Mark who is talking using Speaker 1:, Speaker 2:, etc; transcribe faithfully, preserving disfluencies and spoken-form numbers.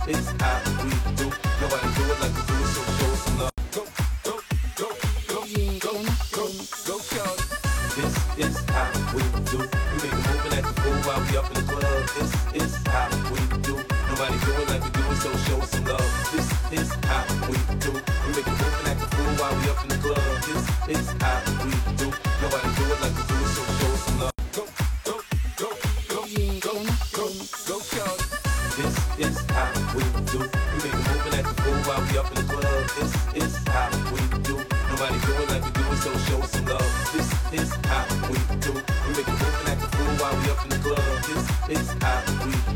Speaker 1: is how we do. Nobody do it like we do it, so show us some love. Go, go, go, go, go, go, go, shorty. This is how we do. We make a move and act a fool while we up in the club. This is how we do. Nobody do it like we do it, so show us some love. This is how we do. We make a move and act a fool while we up in the club. This is how we do. Nobody do it like we do it, so show us some love. Go, go, go, go, go, go, go, shorty. This is how we do. We make a move and act a fool while we up in the club. This is how we do. Nobody do it like we do it, so show us some love. This is how we do. We make a move and act a fool while we up in the club. This is how we do.